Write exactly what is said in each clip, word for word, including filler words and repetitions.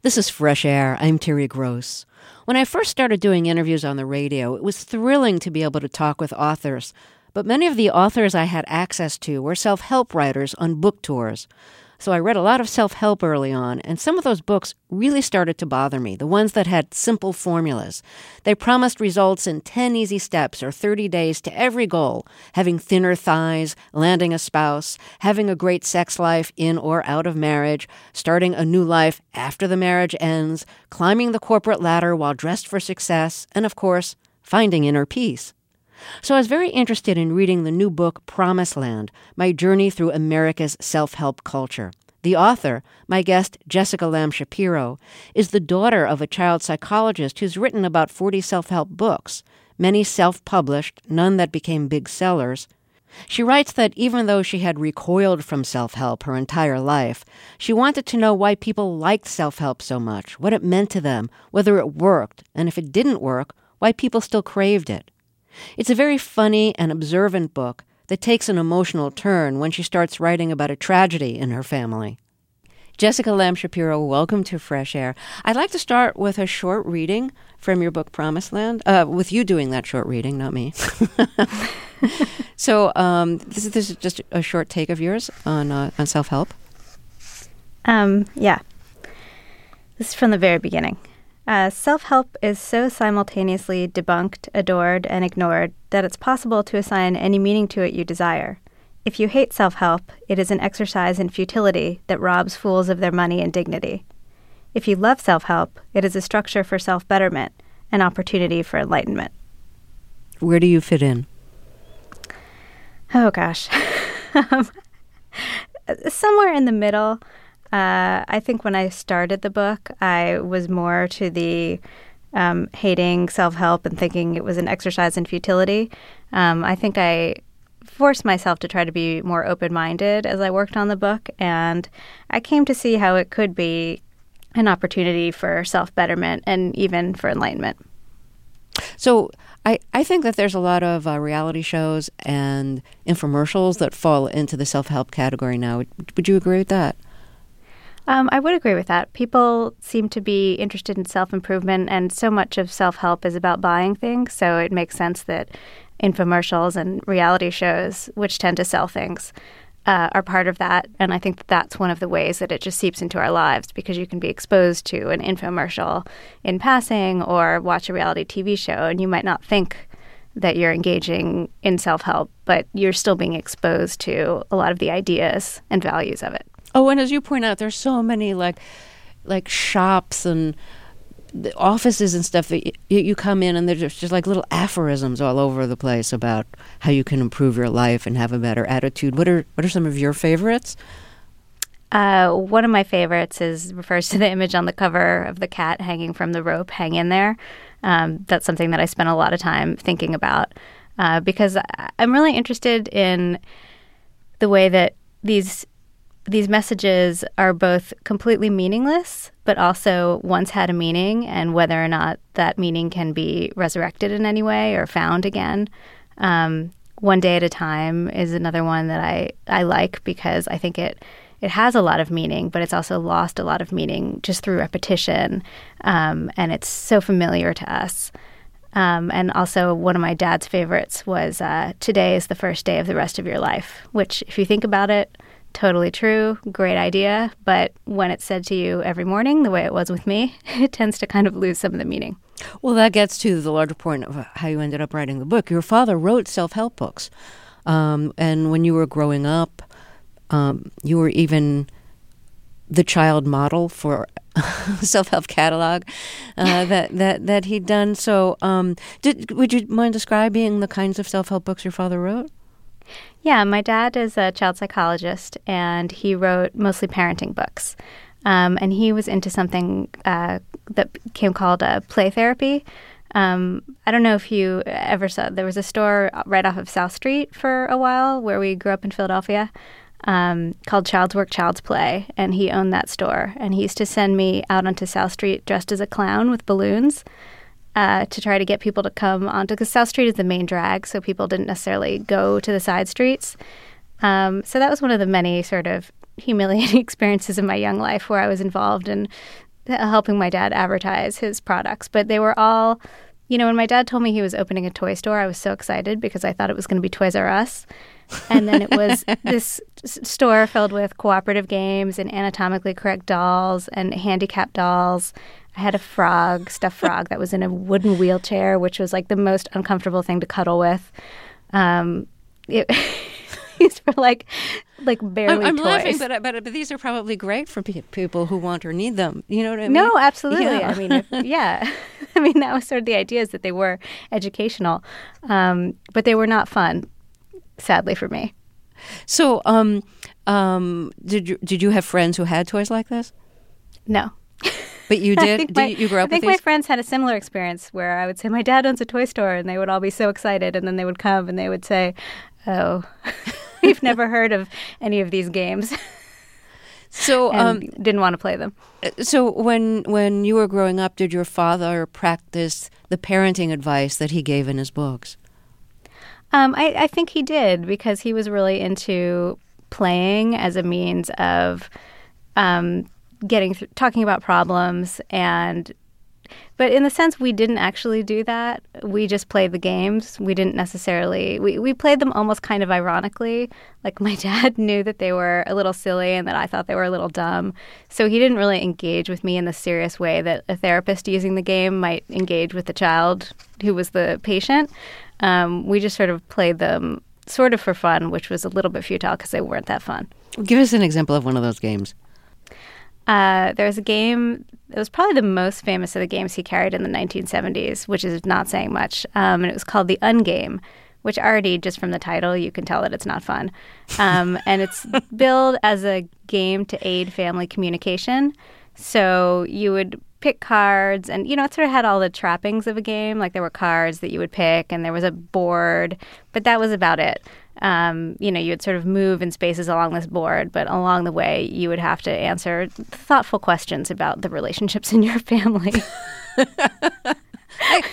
This is Fresh Air. I'm Terry Gross. When I first started doing interviews on the radio, it was thrilling to be able to talk with authors. But many of the authors I had access to were self-help writers on book tours. So I read a lot of self-help early on, and some of those books really started to bother me, the ones that had simple formulas. They promised results in ten easy steps or thirty days to every goal, having thinner thighs, landing a spouse, having a great sex life in or out of marriage, starting a new life after the marriage ends, climbing the corporate ladder while dressed for success, and of course, finding inner peace. So I was very interested in reading the new book, Promised Land, My Journey Through America's Self-Help Culture. The author, my guest Jessica Lamb Shapiro, is the daughter of a child psychologist who's written about forty self-help books, many self-published, none that became big sellers. She writes that even though she had recoiled from self-help her entire life, she wanted to know why people liked self-help so much, what it meant to them, whether it worked, and if it didn't work, why people still craved it. It's a very funny and observant book that takes an emotional turn when she starts writing about a tragedy in her family. Jessica Lamb Shapiro, welcome to Fresh Air. I'd like to start with a short reading from your book, Promised Land, uh, with you doing that short reading, not me. so um, this, is, this is just a short take of yours on, uh, on self-help. Um, yeah. This is from the very beginning. Uh, self-help is so simultaneously debunked, adored, and ignored that it's possible to assign any meaning to it you desire. If you hate self-help, it is an exercise in futility that robs fools of their money and dignity. If you love self-help, it is a structure for self-betterment, an opportunity for enlightenment. Where do you fit in? Oh, gosh. um, somewhere in the middle. Uh, I think when I started the book, I was more to the um, hating self-help and thinking it was an exercise in futility. Um, I think I forced myself to try to be more open-minded as I worked on the book, and I came to see how it could be an opportunity for self-betterment and even for enlightenment. So I, I think that there's a lot of uh, reality shows and infomercials that fall into the self-help category now. Would, would you agree with that? Um, I would agree with that. People seem to be interested in self-improvement, and so much of self-help is about buying things, so it makes sense that infomercials and reality shows, which tend to sell things, uh, are part of that. And I think that that's one of the ways that it just seeps into our lives, because you can be exposed to an infomercial in passing or watch a reality T V show, and you might not think that you're engaging in self-help, but you're still being exposed to a lot of the ideas and values of it. Oh, and as you point out, there's so many like like shops and the offices and stuff that you, you come in and there's just, just like little aphorisms all over the place about how you can improve your life and have a better attitude. What are what are some of your favorites? Uh, one of my favorites is refers to the image on the cover of the cat hanging from the rope, hang in there. Um, that's something that I spent a lot of time thinking about uh, because I'm really interested in the way that these These messages are both completely meaningless, but also once had a meaning, and whether or not that meaning can be resurrected in any way or found again. Um, One Day at a Time is another one that I, I like because I think it it has a lot of meaning, but it's also lost a lot of meaning just through repetition, um, and it's so familiar to us. Um, and also one of my dad's favorites was uh, Today is the First Day of the Rest of Your Life, which, if you think about it, totally true, great idea, but when it's said to you every morning, the way it was with me, it tends to kind of lose some of the meaning. Well, that gets to the larger point of how you ended up writing the book. Your father wrote self-help books, um, and when you were growing up, um, you were even the child model for self-help catalog uh, that, that, that he'd done. So um, did, would you mind describing the kinds of self-help books your father wrote? Yeah, my dad is a child psychologist, and he wrote mostly parenting books. Um, and he was into something uh, that became called uh, play therapy. Um, I don't know if you ever saw, there was a store right off of South Street for a while where we grew up in Philadelphia um, called Child's Work, Child's Play, and he owned that store. And he used to send me out onto South Street dressed as a clown with balloons. Uh, to try to get people to come onto, because South Street is the main drag, so people didn't necessarily go to the side streets. Um, so that was one of the many sort of humiliating experiences in my young life where I was involved in helping my dad advertise his products. But they were all, you know, when my dad told me he was opening a toy store, I was so excited because I thought it was going to be Toys R Us. And then it was this s- store filled with cooperative games and anatomically correct dolls and handicapped dolls. I had a frog, stuffed frog, that was in a wooden wheelchair, which was like the most uncomfortable thing to cuddle with. Um, it, these were like, like barely I'm, I'm toys. laughing, but, but but these are probably great for pe- people who want or need them. You know what I mean? No, absolutely. Yeah. I mean, if, yeah. I mean, that was sort of the idea, is that they were educational, um, but they were not fun, sadly for me. So, um, um, did you did you have friends who had toys like this? No. But you did? Did my, you, you grow up I think with these? my friends had a similar experience where I would say, my dad owns a toy store, and they would all be so excited, and then they would come and they would say, oh, we've never heard of any of these games. So, and um, didn't want to play them. So when when you were growing up, did your father practice the parenting advice that he gave in his books? Um, I, I think he did, because he was really into playing as a means of um, getting th- talking about problems. And but in the sense, we didn't actually do that. We just played the games. We didn't necessarily we, we played them almost kind of ironically. Like, my dad knew that they were a little silly and that I thought they were a little dumb. So he didn't really engage with me in the serious way that a therapist using the game might engage with the child who was the patient. Um, we just sort of played them sort of for fun, which was a little bit futile because they weren't that fun. Give us an example of one of those games. Uh, there was a game, it was probably the most famous of the games he carried in the nineteen seventies, which is not saying much. Um, and it was called the Ungame, which already, just from the title, you can tell that it's not fun. Um, and it's billed as a game to aid family communication. So you would pick cards, and, you know, it sort of had all the trappings of a game. Like, there were cards that you would pick, and there was a board, but that was about it. Um, you know, you would sort of move in spaces along this board, but along the way, you would have to answer thoughtful questions about the relationships in your family. I,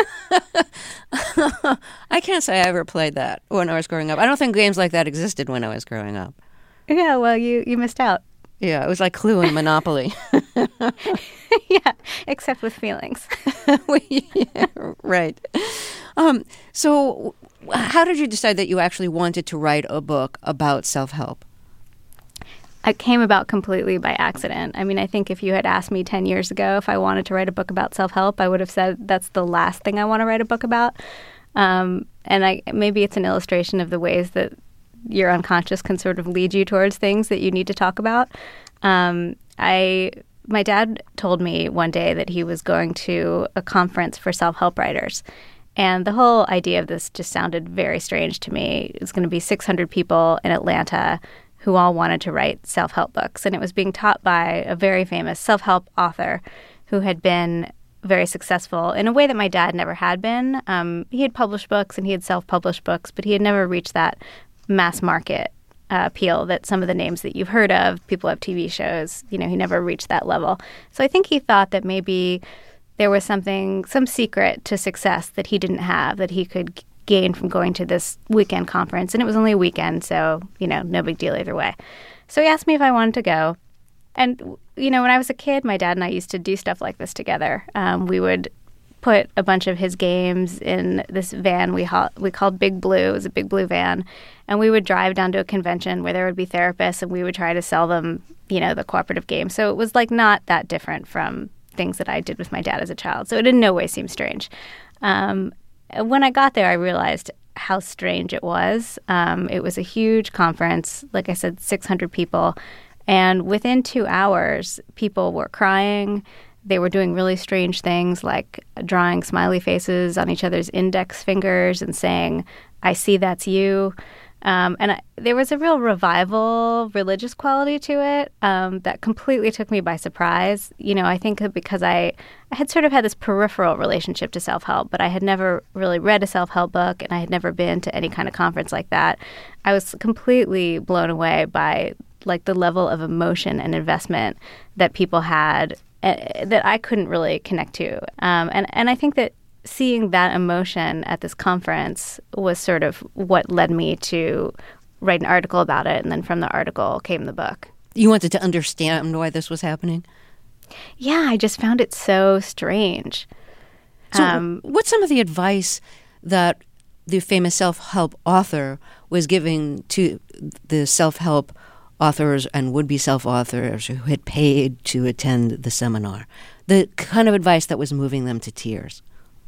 I can't say I ever played that when I was growing up. I don't think games like that existed when I was growing up. Yeah, well, you, you missed out. Yeah, it was like Clue and Monopoly. Yeah, except with feelings. Yeah, right. Um, so how did you decide that you actually wanted to write a book about self-help? It came about completely by accident. I mean, I think if you had asked me ten years ago if I wanted to write a book about self-help, I would have said that's the last thing I want to write a book about. Um, and I maybe it's an illustration of the ways that your unconscious can sort of lead you towards things that you need to talk about. Um, I, my dad told me one day that he was going to a conference for self-help writers. And the whole idea of this just sounded very strange to me. It was going to be six hundred people in Atlanta who all wanted to write self-help books. And it was being taught by a very famous self-help author who had been very successful in a way that my dad never had been. Um, he had published books and he had self-published books, but he had never reached that mass market uh, appeal that some of the names that you've heard of, people have T V shows, you know, he never reached that level. So I think he thought that maybe there was something, some secret to success that he didn't have, that he could gain from going to this weekend conference. And it was only a weekend, so, you know, no big deal either way. So he asked me if I wanted to go. And, you know, when I was a kid, my dad and I used to do stuff like this together. Um, we would put a bunch of his games in this van we ha- we called Big Blue. It was a Big Blue van. And we would drive down to a convention where there would be therapists, and we would try to sell them, you know, the cooperative game. So it was like not that different from things that I did with my dad as a child. So it in no way seemed strange. Um, when I got there, I realized how strange it was. Um, it was a huge conference, like I said, six hundred people. And within two hours, people were crying. They were doing really strange things like drawing smiley faces on each other's index fingers and saying, "I see that's you." Um, and I, there was a real revival, religious quality to it um, that completely took me by surprise. You know, I think because I, I had sort of had this peripheral relationship to self-help, but I had never really read a self-help book, and I had never been to any kind of conference like that. I was completely blown away by like the level of emotion and investment that people had uh, that I couldn't really connect to. Um, and, and I think that seeing that emotion at this conference was sort of what led me to write an article about it. And then from the article came the book. You wanted to understand why this was happening? Yeah, I just found it so strange. So Um, what's some of the advice that the famous self-help author was giving to the self-help authors and would-be self-authors who had paid to attend the seminar? The kind of advice that was moving them to tears?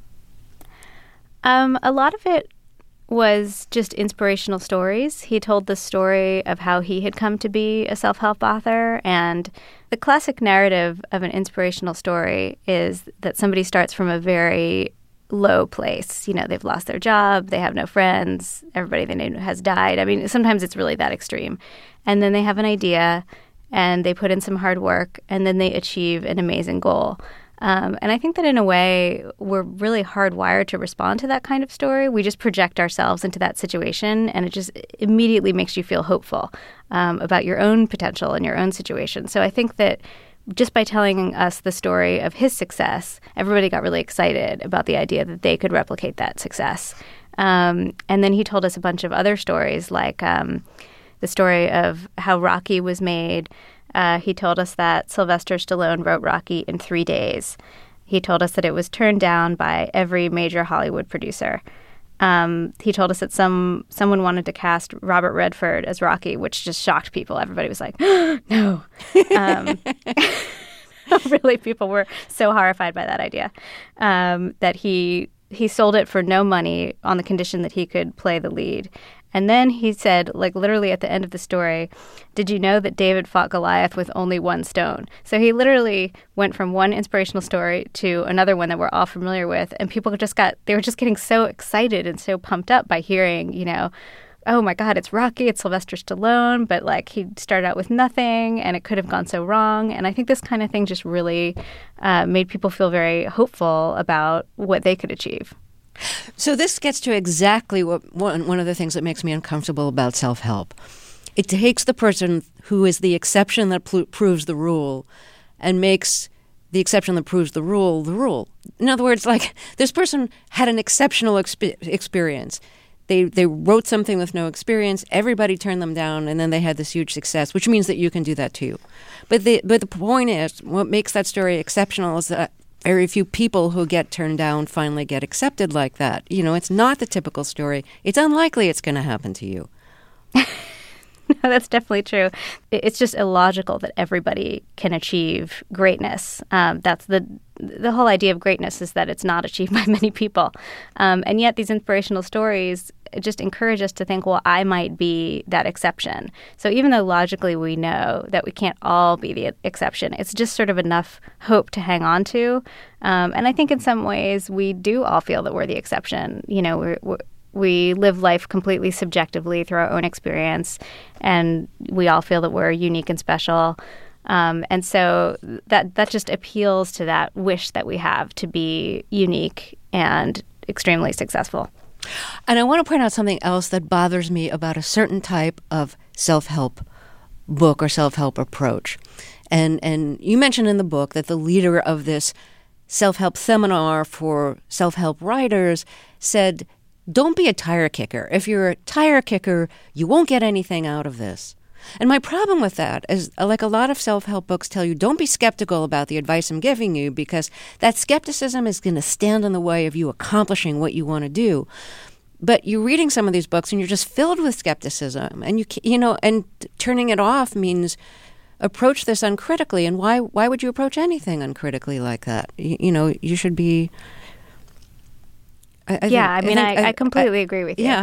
Um, a lot of it was just inspirational stories. He told the story of how he had come to be a self-help author. And the classic narrative of an inspirational story is that somebody starts from a very low place. You know, they've lost their job, they have no friends, everybody they know has died. I mean, sometimes it's really that extreme. And then they have an idea and they put in some hard work and then they achieve an amazing goal. Um, and I think that in a way, we're really hardwired to respond to that kind of story. We just project ourselves into that situation, and it just immediately makes you feel hopeful um, about your own potential and your own situation. So I think that just by telling us the story of his success, everybody got really excited about the idea that they could replicate that success. Um, and then he told us a bunch of other stories, like um, the story of how Rocky was made. Uh, he told us that Sylvester Stallone wrote Rocky in three days. He told us that it was turned down by every major Hollywood producer. Um, he told us that some someone wanted to cast Robert Redford as Rocky, which just shocked people. Everybody was like, oh, no. Um, really, people were so horrified by that idea um, that he he sold it for no money on the condition that he could play the lead. And then he said, like literally at the end of the story, did you know that David fought Goliath with only one stone? So he literally went from one inspirational story to another one that we're all familiar with. And people just got, they were just getting so excited and so pumped up by hearing, you know, oh my God, it's Rocky, it's Sylvester Stallone. But like he started out with nothing and it could have gone so wrong. And I think this kind of thing just really uh, made people feel very hopeful about what they could achieve. So this gets to exactly what one, one of the things that makes me uncomfortable about self-help. It takes the person who is the exception that pl- proves the rule and makes the exception that proves the rule the rule. In other words, like this person had an exceptional exp- experience. They they wrote something with no experience. Everybody turned them down, and then they had this huge success, which means that you can do that too. But the but the point is, what makes that story exceptional is that very few people who get turned down finally get accepted like that. You know, it's not the typical story. It's unlikely it's going to happen to you. No, that's definitely true. It's just illogical that everybody can achieve greatness. Um, that's the the whole idea of greatness is that it's not achieved by many people. Um, and yet these inspirational stories just encourage us to think, well, I might be that exception. So even though logically we know that we can't all be the exception, it's just sort of enough hope to hang on to. Um, and I think in some ways we do all feel that we're the exception. You know, we're, we're We live life completely subjectively through our own experience, and we all feel that we're unique and special. Um, and so that that just appeals to that wish that we have to be unique and extremely successful. And I want to point out something else that bothers me about a certain type of self-help book or self-help approach. And and you mentioned in the book that the leader of this self-help seminar for self-help writers said, don't be a tire kicker. If you're a tire kicker, you won't get anything out of this. And my problem with that is, like a lot of self-help books tell you, don't be skeptical about the advice I'm giving you, because that skepticism is going to stand in the way of you accomplishing what you want to do. But you're reading some of these books and you're just filled with skepticism, and you you know, and turning it off means approach this uncritically. And why why would you approach anything uncritically like that? You, you know, you should be. I, I yeah, think, I mean, I, I, I completely I, agree with you. Yeah.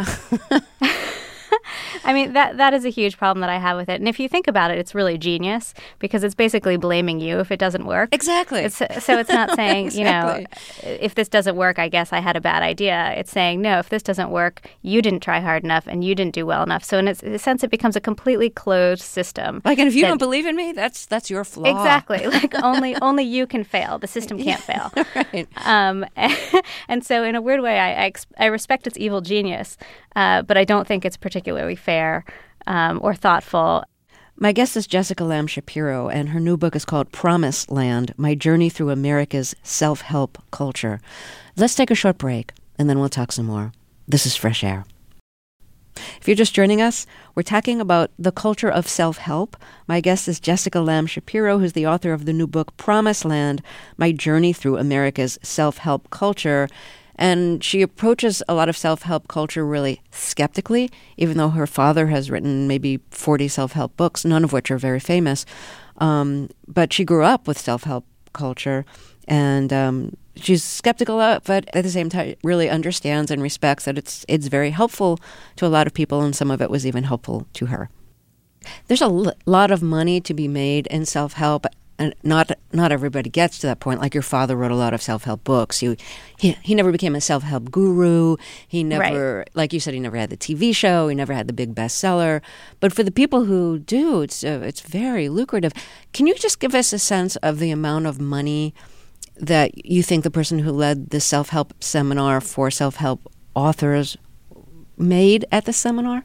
I mean, that that is a huge problem that I have with it. And if you think about it, it's really genius, because it's basically blaming you if it doesn't work. Exactly. It's, so it's not saying, exactly. you know, if this doesn't work, I guess I had a bad idea. It's saying, no, if this doesn't work, you didn't try hard enough and you didn't do well enough. So in a sense, it becomes a completely closed system. Like, and if you that, don't believe in me, that's that's your flaw. Exactly. Like, only only you can fail. The system can't fail. Right. Um, and, and so in a weird way, I, I, I respect its evil genius, uh, but I don't think it's particularly fair um, or thoughtful. My guest is Jessica Lamb Shapiro, and her new book is called Promised Land, My Journey Through America's Self-Help Culture. Let's take a short break, and then we'll talk some more. This is Fresh Air. If you're just joining us, we're talking about the culture of self-help. My guest is Jessica Lamb Shapiro, who's the author of the new book, Promised Land, My Journey Through America's Self-Help Culture. And she approaches a lot of self-help culture really skeptically, even though her father has written maybe forty self-help books, none of which are very famous. Um, but she grew up with self-help culture, and um, she's skeptical of it, but at the same time really understands and respects that it's it's very helpful to a lot of people, and some of it was even helpful to her. There's a l- lot of money to be made in self-help, and not not everybody gets to that point. Like your father wrote a lot of self-help books. He he, he never became a self-help guru. He never, right. like you said, he never had the T V show. He never had the big bestseller. But for the people who do, it's uh, it's very lucrative. Can you just give us a sense of the amount of money that you think the person who led the self-help seminar for self-help authors made at the seminar?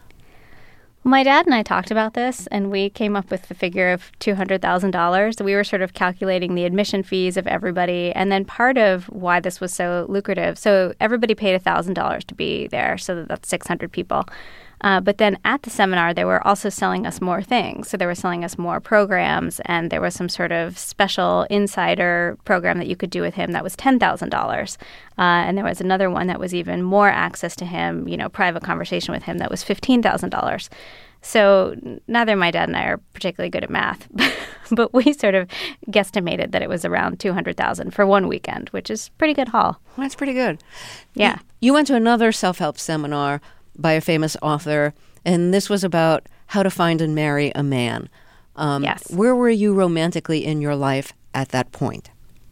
My dad and I talked about this, and we came up with the figure of two hundred thousand dollars. We were sort of calculating the admission fees of everybody, and then part of why this was so lucrative. So everybody paid one thousand dollars to be there, so that's six hundred people. Uh, but then at the seminar, they were also selling us more things. So they were selling us more programs, and there was some sort of special insider program that you could do with him that was ten thousand dollars. Uh, and there was another one that was even more access to him, you know, private conversation with him that was fifteen thousand dollars. So neither my dad and I are particularly good at math, but we sort of guesstimated that it was around two hundred thousand dollars for one weekend, which is pretty good haul. Well, that's pretty good. Yeah. You, you went to another self-help seminar by a famous author, and this was about how to find and marry a man. Um, yes. Where were you romantically in your life at that point?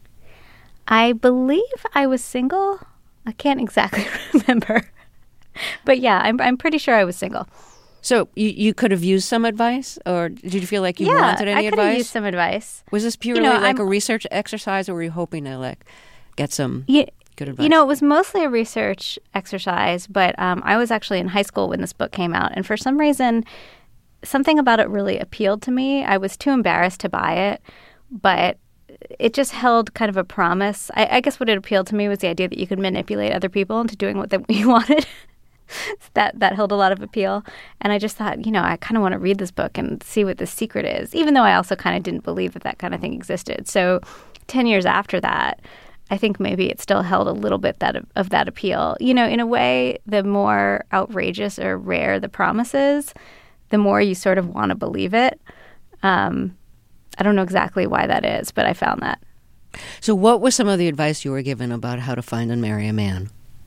I believe I was single. I can't exactly remember. But yeah, I'm I'm pretty sure I was single. So you, you could have used some advice, or did you feel like you yeah, wanted any I could advice? have used some advice. Was this purely you know, like I'm, a research exercise, or were you hoping to like get some yeah, good advice? You know, it was mostly a research exercise, but um, I was actually in high school when this book came out, and for some reason, something about it really appealed to me. I was too embarrassed to buy it, but it just held kind of a promise. I, I guess what it appealed to me was the idea that you could manipulate other people into doing what they, you wanted. that that held a lot of appeal. And I just thought, you know, I kind of want to read this book and see what the secret is, even though I also kind of didn't believe that that kind of thing existed. So ten years after that, I think maybe it still held a little bit that of that appeal. You know, in a way, the more outrageous or rare the promise is, the more you sort of want to believe it. Um, I don't know exactly why that is, but I found that. So what was some of the advice you were given about how to find and marry a man?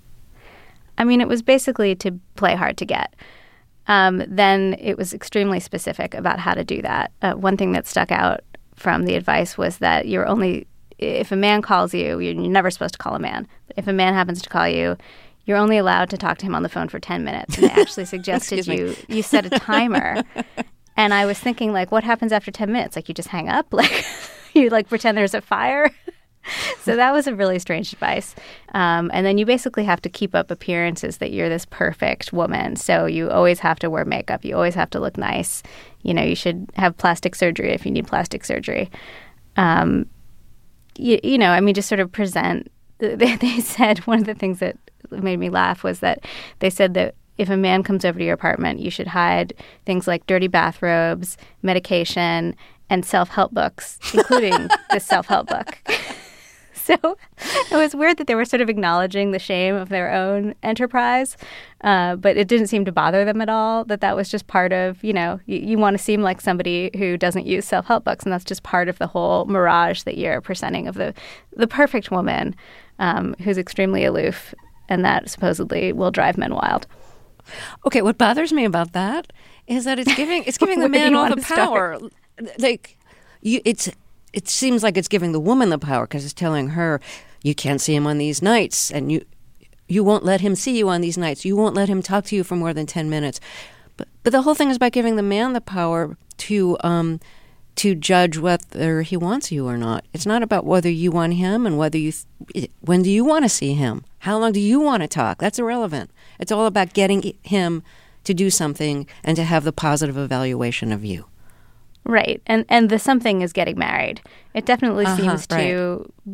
I mean, it was basically to play hard to get. Um, then it was extremely specific about how to do that. Uh, one thing that stuck out from the advice was that you're only, if a man calls you, you're never supposed to call a man. But if a man happens to call you, you're only allowed to talk to him on the phone for ten minutes. And they actually suggested you you set a timer. And I was thinking, like, what happens after ten minutes? Like, you just hang up? Like, you, like, pretend there's a fire? So that was a really strange advice. Um, and then you basically have to keep up appearances that you're this perfect woman. So you always have to wear makeup. You always have to look nice. You know, you should have plastic surgery if you need plastic surgery. Um, you, you know, I mean, just sort of present. They, they said one of the things that made me laugh was that they said that if a man comes over to your apartment, you should hide things like dirty bathrobes, medication, and self-help books, including this self-help book. So it was weird that they were sort of acknowledging the shame of their own enterprise, uh, but it didn't seem to bother them at all, that that was just part of, you know, you, you want to seem like somebody who doesn't use self-help books, and that's just part of the whole mirage that you're presenting of the, the perfect woman um, who's extremely aloof, and that supposedly will drive men wild. Okay, what bothers me about that is that it's giving it's giving the man all the power. Like, you, it's it seems like it's giving the woman the power because it's telling her, you can't see him on these nights, and you you won't let him see you on these nights. You won't let him talk to you for more than ten minutes. But but the whole thing is about giving the man the power to um to judge whether he wants you or not. It's not about whether you want him and whether you th- when do you want to see him? How long do you want to talk? That's irrelevant. It's all about getting him to do something and to have the positive evaluation of you. Right. And and the something is getting married. It definitely uh-huh, seems right. to be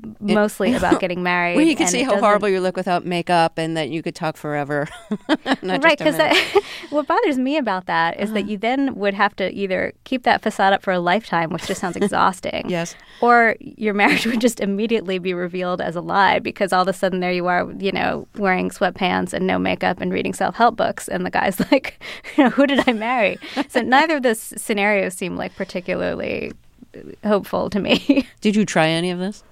mostly about getting married. Well, you can and see how horrible you look without makeup and that you could talk forever. Right, because what bothers me about that is uh-huh. that you then would have to either keep that facade up for a lifetime, which just sounds exhausting. Yes. Or your marriage would just immediately be revealed as a lie because all of a sudden there you are, you know, wearing sweatpants and no makeup and reading self-help books. And the guy's like, you know, who did I marry? So neither of those scenarios seem like particularly hopeful to me. Did you try any of this?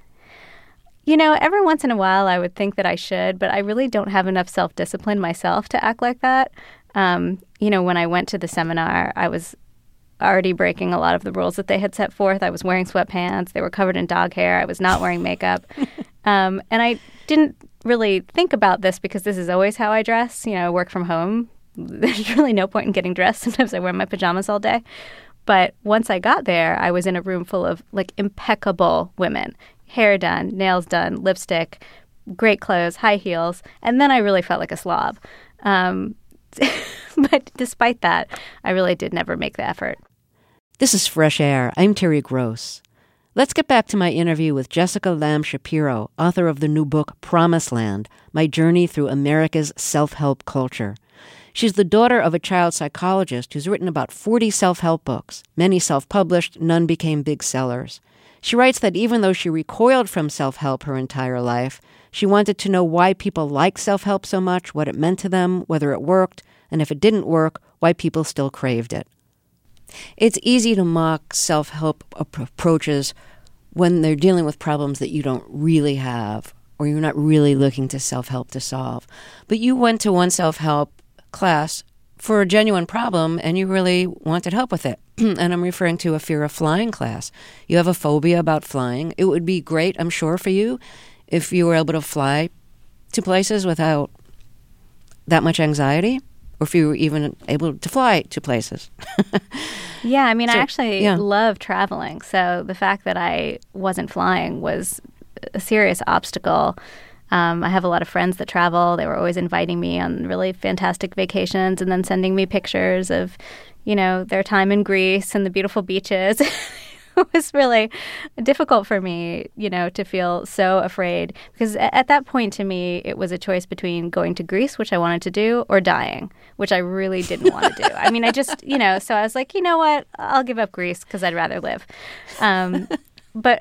You know, every once in a while I would think that I should, but I really don't have enough self-discipline myself to act like that. Um, you know, when I went to the seminar, I was already breaking a lot of the rules that they had set forth. I was wearing sweatpants. They were covered in dog hair. I was not wearing makeup. um, and I didn't really think about this because this is always how I dress. You know, I work from home. There's really no point in getting dressed. Sometimes I wear my pajamas all day. But once I got there, I was in a room full of like impeccable women. Hair done, nails done, lipstick, great clothes, high heels. And then I really felt like a slob. Um, but despite that, I really did never make the effort. This is Fresh Air. I'm Terry Gross. Let's get back to my interview with Jessica Lamb Shapiro, author of the new book, Promised Land, My Journey Through America's Self-Help Culture. She's the daughter of a child psychologist who's written about forty self-help books. Many self-published, none became big sellers. She writes that even though she recoiled from self-help her entire life, she wanted to know why people liked self-help so much, what it meant to them, whether it worked, and if it didn't work, why people still craved it. It's easy to mock self-help ap- approaches when they're dealing with problems that you don't really have, or you're not really looking to self-help to solve. But you went to one self-help class for a genuine problem, and you really wanted help with it. And I'm referring to a fear of flying class. You have a phobia about flying. It would be great, I'm sure, for you if you were able to fly to places without that much anxiety, or if you were even able to fly to places. Yeah, I mean, so, I actually yeah. love traveling. So the fact that I wasn't flying was a serious obstacle. Um, I have a lot of friends that travel. They were always inviting me on really fantastic vacations and then sending me pictures of, you know, their time in Greece and the beautiful beaches. It was really difficult for me, you know, to feel so afraid because at that point to me, it was a choice between going to Greece, which I wanted to do, or dying, which I really didn't want to do. I mean, I just, you know, so I was like, you know what, I'll give up Greece because I'd rather live. Um, but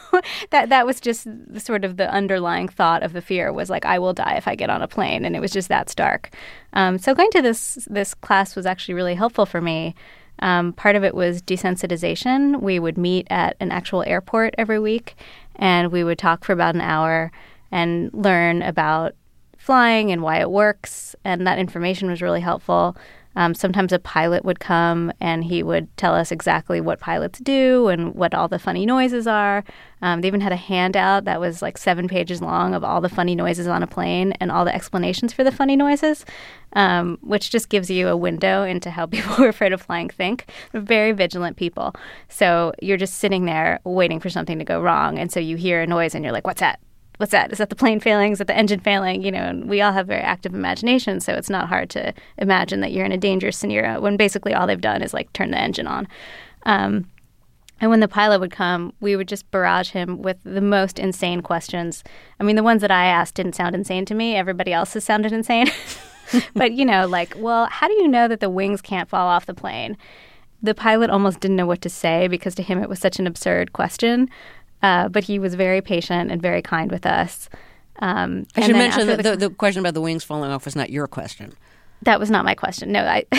that that was just the, sort of the underlying thought of the fear was like, I will die if I get on a plane. And it was just that stark. Um, so going to this this class was actually really helpful for me. Um, part of it was desensitization. We would meet at an actual airport every week, and we would talk for about an hour and learn about flying and why it works, and that information was really helpful. Um, sometimes a pilot would come and he would tell us exactly what pilots do and what all the funny noises are. Um, they even had a handout that was like seven pages long of all the funny noises on a plane and all the explanations for the funny noises, um, which just gives you a window into how people who are afraid of flying think. They're very vigilant people. So you're just sitting there waiting for something to go wrong. And so you hear a noise and you're like, what's that? What's that? Is that the plane failing? Is that the engine failing? You know, and we all have very active imagination, so it's not hard to imagine that you're in a dangerous scenario when basically all they've done is like turn the engine on. Um, and when the pilot would come, we would just barrage him with the most insane questions. I mean, the ones that I asked didn't sound insane to me. Everybody else's sounded insane. But, you know, like, well, how do you know that the wings can't fall off the plane? The pilot almost didn't know what to say because to him it was such an absurd question. Uh, but he was very patient and very kind with us. Um, I should mention that the, the, the question about the wings falling off was not your question. That was not my question. No, I,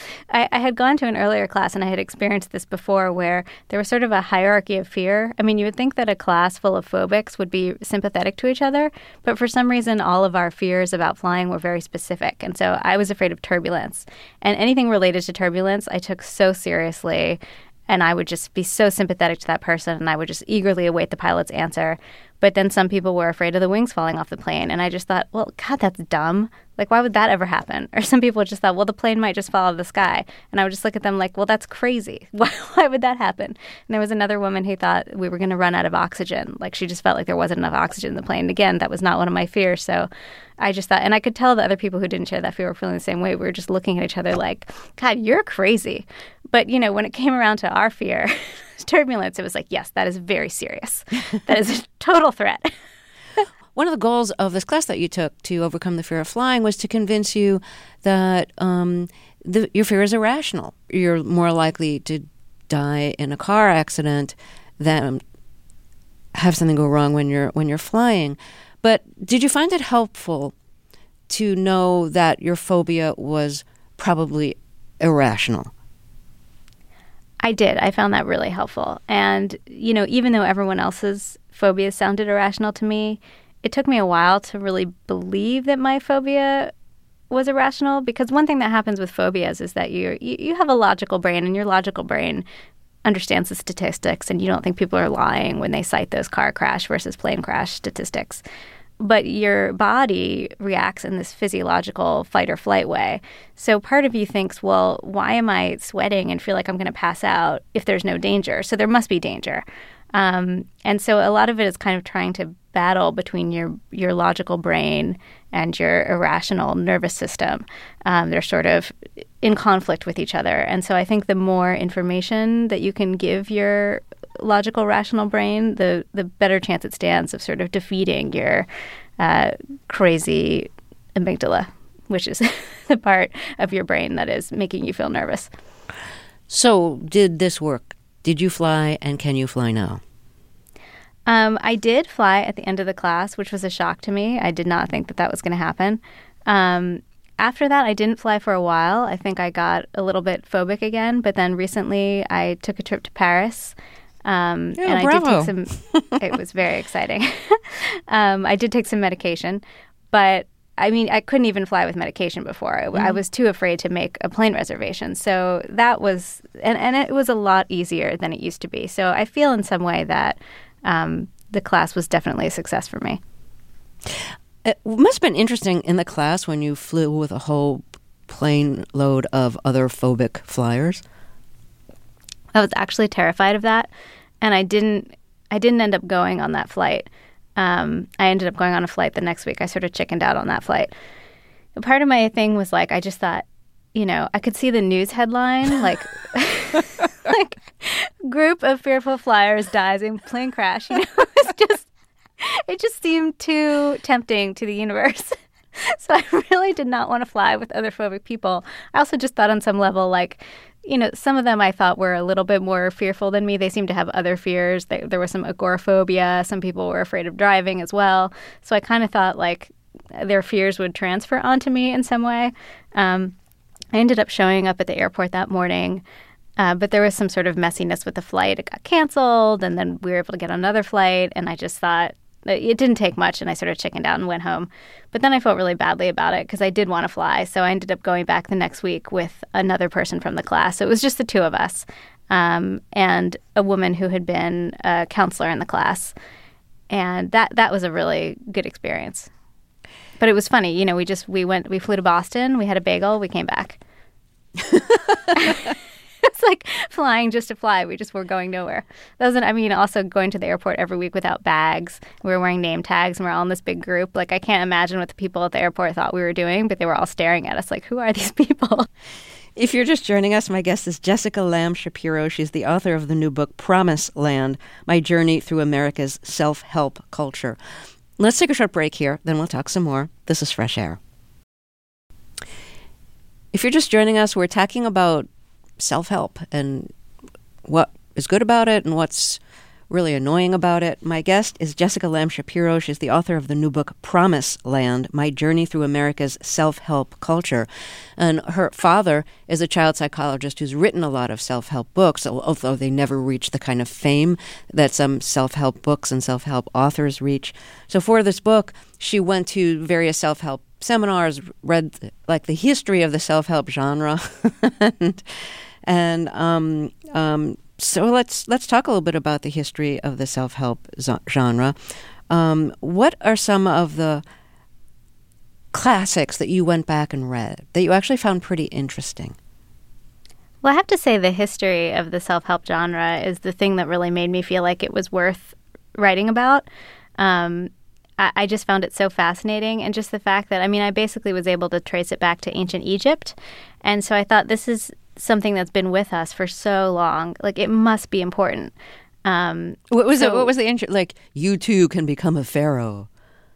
I I had gone to an earlier class and I had experienced this before where there was sort of a hierarchy of fear. I mean, you would think that a class full of phobics would be sympathetic to each other, but for some reason, all of our fears about flying were very specific. And so I was afraid of turbulence. And anything related to turbulence, I took so seriously. And I would just be so sympathetic to that person, and I would just eagerly await the pilot's answer. But then some people were afraid of the wings falling off the plane, and I just thought, well, God, that's dumb. Like, why would that ever happen? Or some people just thought, well, the plane might just fall out of the sky. And I would just look at them like, well, that's crazy. Why, why would that happen? And there was another woman who thought we were going to run out of oxygen. Like, she just felt like there wasn't enough oxygen in the plane. And again, that was not one of my fears. So I just thought, and I could tell the other people who didn't share that fear were feeling the same way. We were just looking at each other like, God, you're crazy. But, you know, when it came around to our fear, turbulence, it was like, yes, that is very serious. That is a total threat. One of the goals of this class that you took to overcome the fear of flying was to convince you that um, the, your fear is irrational. You're more likely to die in a car accident than have something go wrong when you're when you're flying. But did you find it helpful to know that your phobia was probably irrational? I did. I found that really helpful. And, you know, even though everyone else's phobias sounded irrational to me, it took me a while to really believe that my phobia was irrational, because one thing that happens with phobias is that you you have a logical brain, and your logical brain understands the statistics, and you don't think people are lying when they cite those car crash versus plane crash statistics. But your body reacts in this physiological fight or flight way. So part of you thinks, well, why am I sweating and feel like I'm going to pass out if there's no danger? So there must be danger. Um, and so a lot of it is kind of trying to battle between your, your logical brain and your irrational nervous system. Um, they're sort of in conflict with each other. And so I think the more information that you can give your logical, rational brain, the, the better chance it stands of sort of defeating your uh, crazy amygdala, which is the part of your brain that is making you feel nervous. So did this work? Did you fly, and can you fly now? Um, I did fly at the end of the class, which was a shock to me. I did not think that that was going to happen. Um, after that, I didn't fly for a while. I think I got a little bit phobic again. But then recently, I took a trip to Paris. Um, yeah, and bravo. I did take some. It was very exciting. um, I did take some medication, but I mean, I couldn't even fly with medication before. I, mm-hmm. I was too afraid to make a plane reservation. So that was, and, and it was a lot easier than it used to be. So I feel in some way that um, the class was definitely a success for me. It must have been interesting in the class when you flew with a whole plane load of other phobic flyers. I was actually terrified of that, and I didn't. I didn't end up going on that flight. Um, I ended up going on a flight the next week. I sort of chickened out on that flight. But part of my thing was like, I just thought, you know, I could see the news headline, like, like, group of fearful flyers dies in plane crash. You know, it was just, it just seemed too tempting to the universe. So I really did not want to fly with other phobic people. I also just thought on some level, like, you know, some of them I thought were a little bit more fearful than me. They seemed to have other fears. They, there was some agoraphobia. Some people were afraid of driving as well. So I kind of thought, like, their fears would transfer onto me in some way. Um, I ended up showing up at the airport that morning, uh, but there was some sort of messiness with the flight. It got canceled, and then we were able to get another flight, and I just thought, it didn't take much, and I sort of chickened out and went home. But then I felt really badly about it because I did want to fly. So I ended up going back the next week with another person from the class. So it was just the two of us um, and a woman who had been a counselor in the class. And that that was a really good experience. But it was funny. You know, we just, we went, we flew to Boston. We had a bagel. We came back. It's like flying just to fly. We just were going nowhere. That wasn't, I mean, also going to the airport every week without bags. We were wearing name tags, and we're all in this big group. Like, I can't imagine what the people at the airport thought we were doing, but they were all staring at us like, who are these people? If you're just joining us, my guest is Jessica Lamb Shapiro. She's the author of the new book, Promised Land, My Journey Through America's Self-Help Culture. Let's take a short break here, then we'll talk some more. This is Fresh Air. If you're just joining us, we're talking about self-help and what is good about it and what's really annoying about it. My guest is Jessica Lamb Shapiro. She's the author of the new book, Promised Land, My Journey Through America's Self-Help Culture. And her father is a child psychologist who's written a lot of self-help books, although they never reach the kind of fame that some self-help books and self-help authors reach. So for this book, she went to various self-help seminars, read like the history of the self-help genre, and, and um, um, so let's let's talk a little bit about the history of the self-help zo- genre. Um, what are some of the classics that you went back and read that you actually found pretty interesting? Well, I have to say the history of the self-help genre is the thing that really made me feel like it was worth writing about. Um, I, I just found it so fascinating, and just the fact that, I mean, I basically was able to trace it back to ancient Egypt. And so I thought this is something that's been with us for so long. Like, it must be important. Um, what was so, it? What was the intro? Like, you too can become a pharaoh.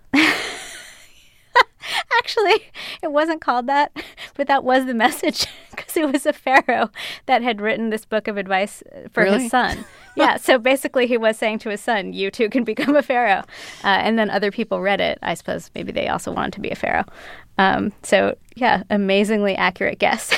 Actually, it wasn't called that, but that was the message, because it was a pharaoh that had written this book of advice for Really? his son. Yeah, so basically he was saying to his son, you too can become a pharaoh. Uh, and then other people read it. I suppose maybe they also wanted to be a pharaoh. Um, so, yeah, amazingly accurate guess.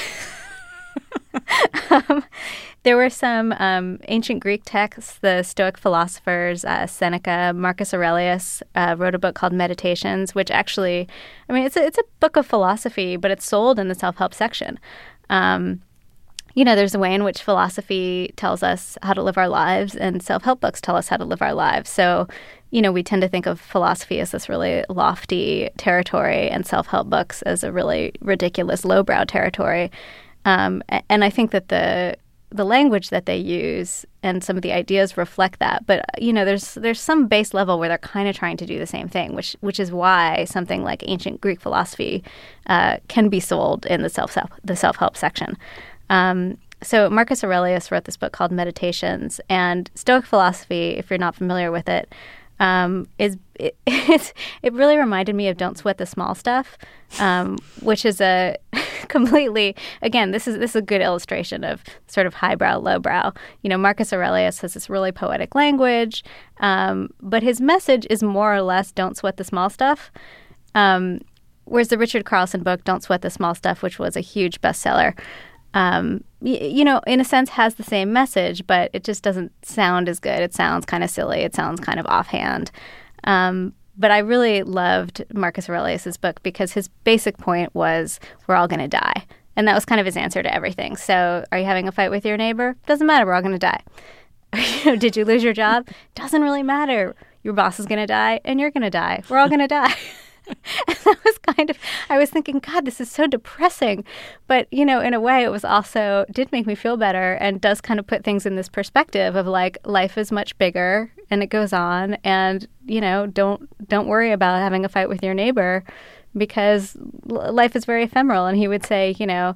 um, there were some um, ancient Greek texts. The Stoic philosophers, uh, Seneca, Marcus Aurelius, uh, wrote a book called Meditations, which actually, I mean, it's a, it's a book of philosophy, but it's sold in the self-help section. Um, you know, there's a way in which philosophy tells us how to live our lives, and self-help books tell us how to live our lives. So, you know, we tend to think of philosophy as this really lofty territory, and self-help books as a really ridiculous lowbrow territory. Um, and I think that the the language that they use and some of the ideas reflect that. But, you know, there's there's some base level where they're kind of trying to do the same thing, which which is why something like ancient Greek philosophy uh, can be sold in the self the self-help section. Um, so Marcus Aurelius wrote this book called Meditations, and Stoic philosophy, if you're not familiar with it, um, is it, it's, it really reminded me of Don't Sweat the Small Stuff, um, which is a completely, again, this is this is a good illustration of sort of highbrow, lowbrow. You know, Marcus Aurelius has this really poetic language, um, but his message is more or less don't sweat the small stuff. Um, whereas the Richard Carlson book, Don't Sweat the Small Stuff, which was a huge bestseller, um, y- you know, in a sense has the same message, but it just doesn't sound as good. It sounds kind of silly. It sounds kind of offhand. Um, but I really loved Marcus Aurelius's book because his basic point was we're all going to die. And that was kind of his answer to everything. So are you having a fight with your neighbor? Doesn't matter. We're all going to die. You know, did you lose your job? Doesn't really matter. Your boss is going to die and you're going to die. We're all going to die. And that was kind of, I was thinking, God, this is so depressing. But, you know, in a way, it was also, did make me feel better and does kind of put things in this perspective of like, life is much bigger and it goes on. And, you know, don't don't worry about having a fight with your neighbor because l- life is very ephemeral. And he would say, you know,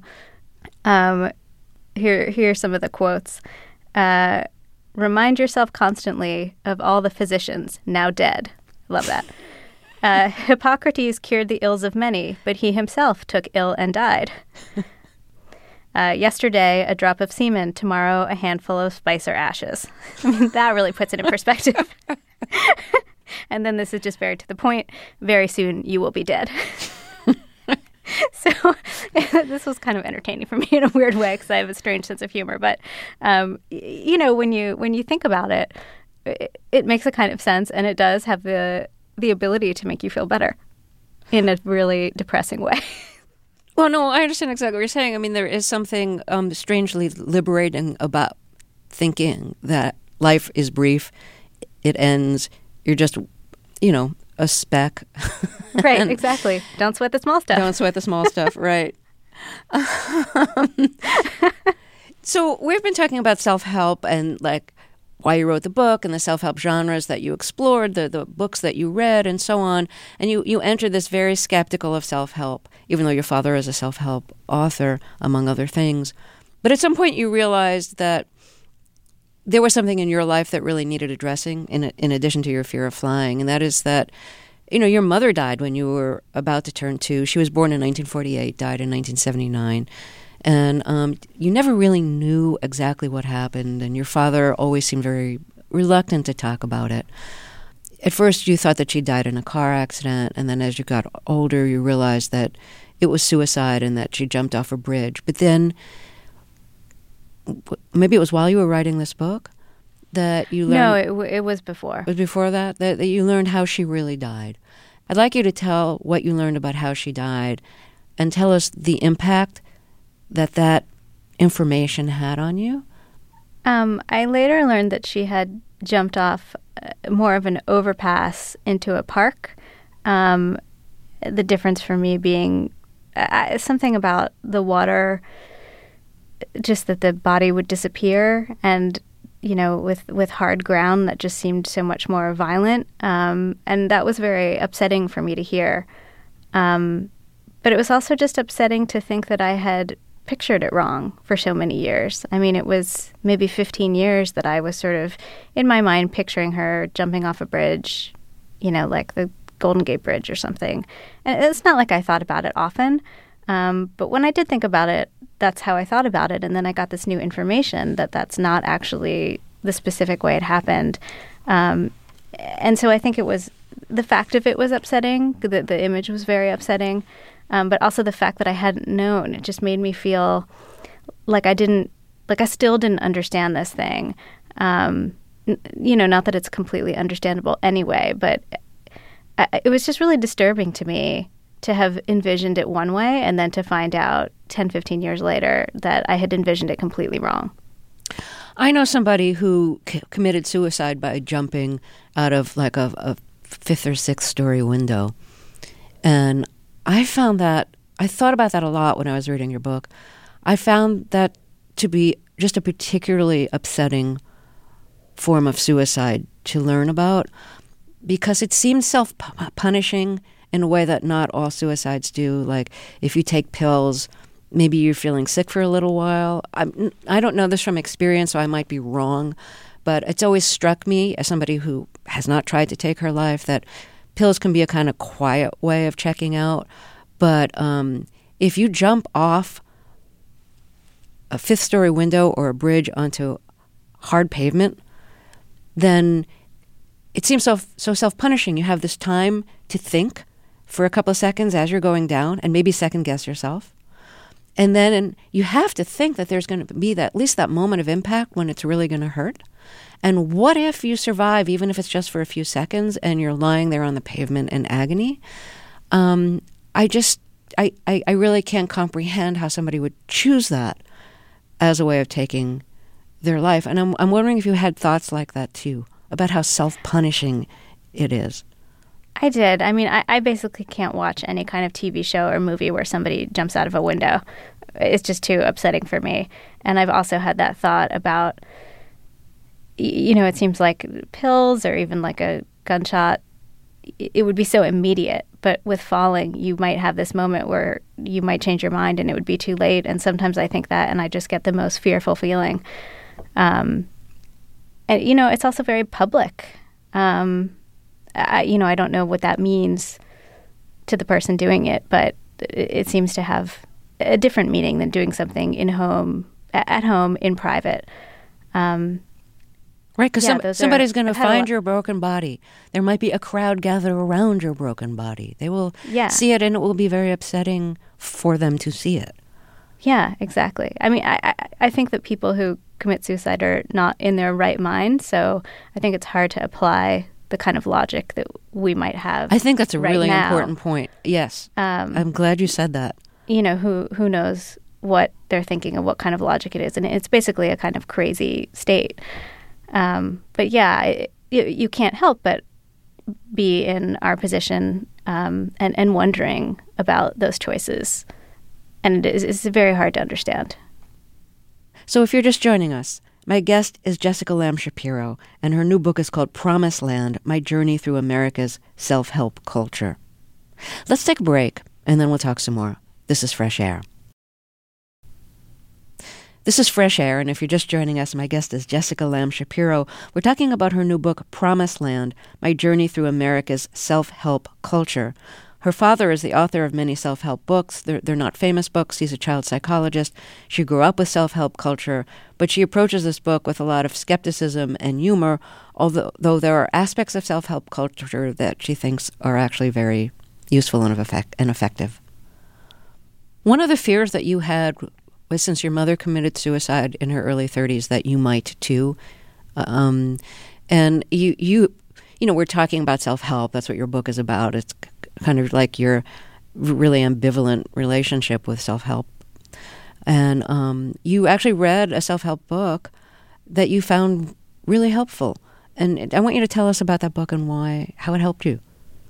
um, here, here are some of the quotes. Uh, Remind yourself constantly of all the physicians now dead. Love that. Uh, Hippocrates cured the ills of many, but he himself took ill and died. Uh, yesterday, a drop of semen. Tomorrow, a handful of spice or ashes. I mean, that really puts it in perspective. And then this is just very to the point. Very soon, you will be dead. So this was kind of entertaining for me in a weird way because I have a strange sense of humor. But, um, y- you know, when you when you think about it, it, it makes a kind of sense, and it does have the the ability to make you feel better in a really depressing way. Well, no, I understand exactly what you're saying. I mean, there is something um, strangely liberating about thinking that life is brief, it ends, you're just, you know, a speck. Right, and exactly. Don't sweat the small stuff. Don't sweat the small stuff, right. Um, so we've been talking about self-help and like why you wrote the book and the self-help genres that you explored, the, the books that you read and so on. And you, you entered this very skeptical of self-help, even though your father is a self-help author, among other things. But at some point you realized that there was something in your life that really needed addressing in, in addition to your fear of flying. And that is that, you know, your mother died when you were about to turn two. She was born in nineteen forty-eight, died in nineteen seventy-nine. And um, you never really knew exactly what happened, and your father always seemed very reluctant to talk about it. At first, you thought that she died in a car accident, and then as you got older, you realized that it was suicide and that she jumped off a bridge. But then, maybe it was while you were writing this book that you learned... No, it, w- it was before. It was before that, that, that you learned how she really died. I'd like you to tell what you learned about how she died and tell us the impact that that information had on you? Um, I later learned that she had jumped off uh, more of an overpass into a park. Um, the difference for me being uh, something about the water, just that the body would disappear, and you know, with, with hard ground that just seemed so much more violent. Um, and that was very upsetting for me to hear. Um, but it was also just upsetting to think that I had pictured it wrong for so many years. I mean, it was maybe fifteen years that I was sort of, in my mind, picturing her jumping off a bridge, you know, like the Golden Gate Bridge or something. And it's not like I thought about it often, um, but when I did think about it, that's how I thought about it. And then I got this new information that that's not actually the specific way it happened. Um, and so I think it was, the fact of it was upsetting, the, the image was very upsetting. Um, but also the fact that I hadn't known, it just made me feel like I didn't, like I still didn't understand this thing. Um, n- you know, not that it's completely understandable anyway, but I, it was just really disturbing to me to have envisioned it one way and then to find out ten, fifteen years later that I had envisioned it completely wrong. I know somebody who c- committed suicide by jumping out of like a, a fifth or sixth story window. And I found that, I thought about that a lot when I was reading your book. I found that to be just a particularly upsetting form of suicide to learn about because it seems self-punishing in a way that not all suicides do. Like if you take pills, maybe you're feeling sick for a little while. I'm, I don't know this from experience, so I might be wrong, but it's always struck me as somebody who has not tried to take her life that pills can be a kind of quiet way of checking out. But um, if you jump off a fifth story window or a bridge onto hard pavement, then it seems so so self-punishing. You have this time to think for a couple of seconds as you're going down and maybe second guess yourself. And then and you have to think that there's going to be that, at least that moment of impact when it's really going to hurt. And what if you survive, even if it's just for a few seconds, and you're lying there on the pavement in agony? Um, I just, I, I, I really can't comprehend how somebody would choose that as a way of taking their life. And I'm, I'm wondering if you had thoughts like that too, about how self-punishing it is. I did. I mean, I, I basically can't watch any kind of T V show or movie where somebody jumps out of a window. It's just too upsetting for me. And I've also had that thought about, you know, it seems like pills or even like a gunshot, it would be so immediate. But with falling, you might have this moment where you might change your mind and it would be too late. And sometimes I think that and I just get the most fearful feeling. Um, and, you know, it's also very public. Um I, you know, I don't know what that means to the person doing it, but it, it seems to have a different meaning than doing something in home, at home, in private. Um, right, because yeah, some, somebody's going to find a, your broken body. There might be a crowd gathered around your broken body. They will yeah. see it, and it will be very upsetting for them to see it. Yeah, exactly. I mean, I, I, I think that people who commit suicide are not in their right mind, so I think it's hard to apply the kind of logic that we might have. I think that's a right really now. important point. Yes. Um, I'm glad you said that. You know, who who knows what they're thinking and what kind of logic it is. And it's basically a kind of crazy state. Um, but yeah, it, you, you can't help but be in our position um, and, and wondering about those choices. And it is, it's very hard to understand. So if you're just joining us, my guest is Jessica Lamb Shapiro, and her new book is called Promised Land, My Journey Through America's Self-Help Culture. Let's take a break, and then we'll talk some more. This is Fresh Air. This is Fresh Air, and if you're just joining us, my guest is Jessica Lamb Shapiro. We're talking about her new book, Promised Land, My Journey Through America's Self-Help Culture. Her father is the author of many self-help books. They're, they're not famous books. He's a child psychologist. She grew up with self-help culture, but she approaches this book with a lot of skepticism and humor, although though there are aspects of self-help culture that she thinks are actually very useful and, effect, and effective. One of the fears that you had was, since your mother committed suicide in her early thirties, that you might too. Um, and you, you, you know, we're talking about self-help. That's what your book is about. It's kind of like your really ambivalent relationship with self-help. And um, you actually read a self-help book that you found really helpful. And I want you to tell us about that book and why, how it helped you.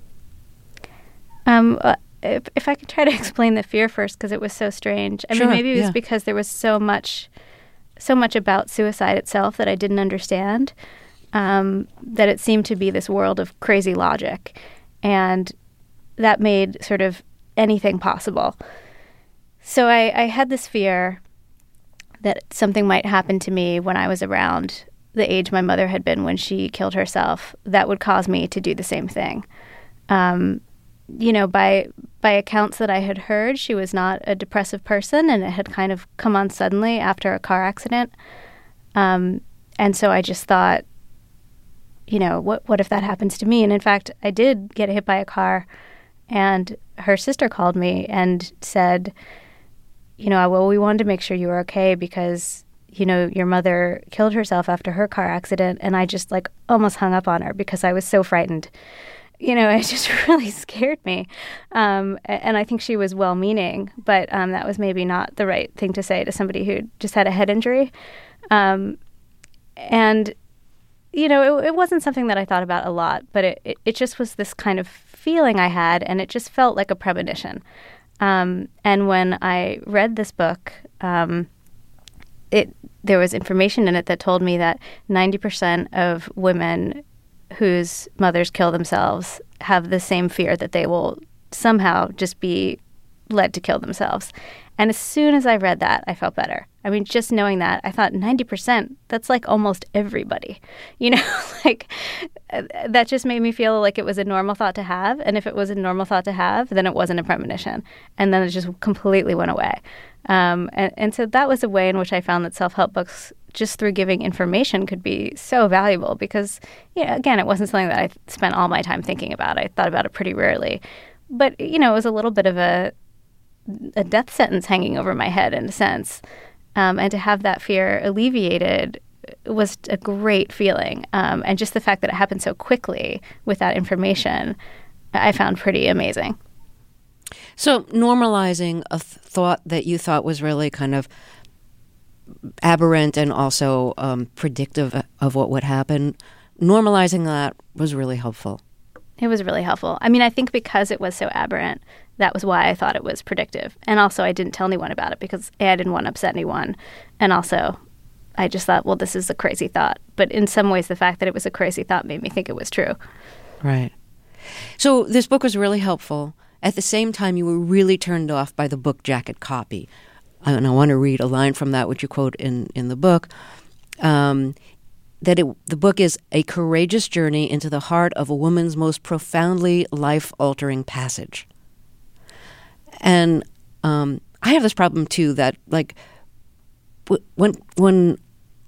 Um, uh, if, if I could try to explain the fear first, because it was so strange. I sure, mean, maybe it was yeah. because there was so much, so much about suicide itself that I didn't understand, um, that it seemed to be this world of crazy logic. And that made sort of anything possible. so I, I had this fear that something might happen to me when I was around the age my mother had been when she killed herself that would cause me to do the same thing. Um, you know, by by accounts that I had heard, she was not a depressive person, and it had kind of come on suddenly after a car accident. Um, and so I just thought, you know, what what if that happens to me? And in fact, I did get hit by a car, and her sister called me and said, you know, well, we wanted to make sure you were okay because, you know, your mother killed herself after her car accident. And I just like almost hung up on her because I was so frightened. You know, it just really scared me. Um, and I think she was well-meaning, but um, that was maybe not the right thing to say to somebody who just had a head injury. Um, and, you know, it, it wasn't something that I thought about a lot, but it, it, it just was this kind of feeling I had, and it just felt like a premonition. Um, and when I read this book, um, it there was information in it that told me that ninety percent of women whose mothers kill themselves have the same fear that they will somehow just be led to kill themselves. And as soon as I read that, I felt better. I mean, just knowing that, I thought ninety percent, that's like almost everybody. You know, like that just made me feel like it was a normal thought to have. And if it was a normal thought to have, then it wasn't a premonition. And then it just completely went away. Um, and, and so that was a way in which I found that self-help books, just through giving information, could be so valuable because, you know, again, it wasn't something that I spent all my time thinking about. I thought about it pretty rarely. But, you know, it was a little bit of a a death sentence hanging over my head in a sense. Um, and to have that fear alleviated was a great feeling. Um, and just the fact that it happened so quickly with that information, I found pretty amazing. So normalizing a th- thought that you thought was really kind of aberrant and also um, predictive of what would happen, normalizing that was really helpful. It was really helpful. I mean, I think because it was so aberrant, that was why I thought it was predictive. And also, I didn't tell anyone about it because A, I didn't want to upset anyone. And also, I just thought, well, this is a crazy thought. But in some ways, the fact that it was a crazy thought made me think it was true. Right. So this book was really helpful. At the same time, you were really turned off by the book jacket copy. And I want to read a line from that, which you quote in, in the book. Um, that it, the book is a courageous journey into the heart of a woman's most profoundly life-altering passage. And um, I have this problem, too, that, like, w- when when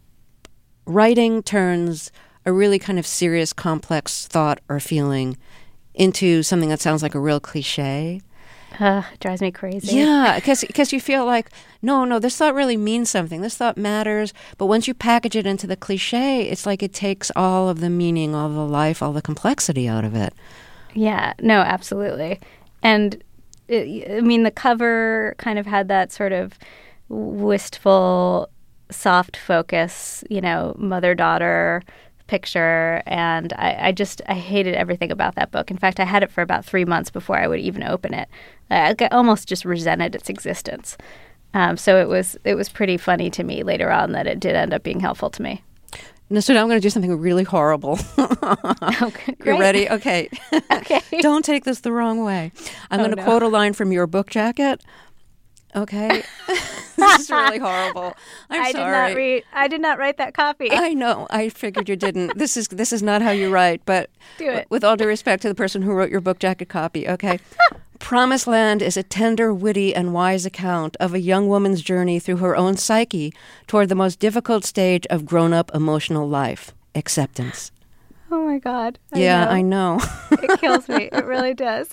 writing turns a really kind of serious, complex thought or feeling into something that sounds like a real cliche. Uh, it drives me crazy. Yeah, because you feel like, no, no, this thought really means something. This thought matters. But once you package it into the cliche, it's like it takes all of the meaning, all the life, all the complexity out of it. Yeah, no, absolutely. And, it, I mean, the cover kind of had that sort of wistful, soft focus, you know, mother-daughter picture, and I, I just I hated everything about that book. In fact, I had it for about three months before I would even open it. I almost just resented its existence. Um, so it was it was pretty funny to me later on that it did end up being helpful to me. No, so now I'm going to do something really horrible. Okay, great. You ready? Okay. Okay. Don't take this the wrong way. I'm Oh, going to no. quote a line from your book jacket. Okay. This is really horrible. I'm I sorry. did not read. I did not write that copy. I know. I figured you didn't. This is this is not how you write. But Do it. with all due respect to the person who wrote your book jacket copy, okay. Promised Land is a tender, witty, and wise account of a young woman's journey through her own psyche toward the most difficult stage of grown-up emotional life, acceptance. Oh my God. I yeah, know. I know. It kills me. It really does.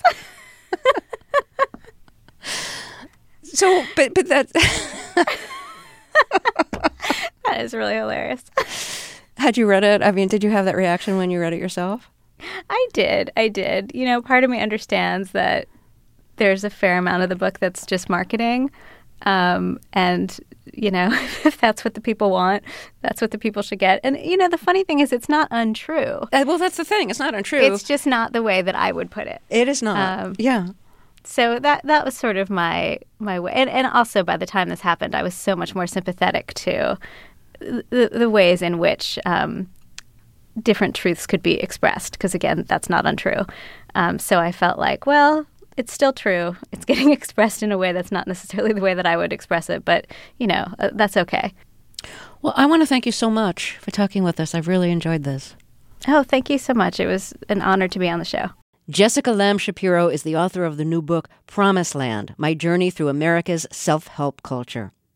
So, but but that That is really hilarious. had you read it? I mean, did you have that reaction when you read it yourself? I did. I did. You know, part of me understands that there's a fair amount of the book that's just marketing. Um, and, you know, if that's what the people want, that's what the people should get. And, you know, the funny thing is it's not untrue. Uh, well, that's the thing. It's not untrue. It's just not the way that I would put it. It is not. Um, yeah. So that that was sort of my my way. And, and also by the time this happened, I was so much more sympathetic to the, the ways in which um, different truths could be expressed. Because, again, that's not untrue. Um, so I felt like, well, it's still true. It's getting expressed in a way that's not necessarily the way that I would express it, but, you know, uh, that's okay. Well, I want to thank you so much for talking with us. I've really enjoyed this. Oh, thank you so much. It was an honor to be on the show. Jessica Lamb Shapiro is the author of the new book, Promised Land, My Journey Through America's Self-Help Culture.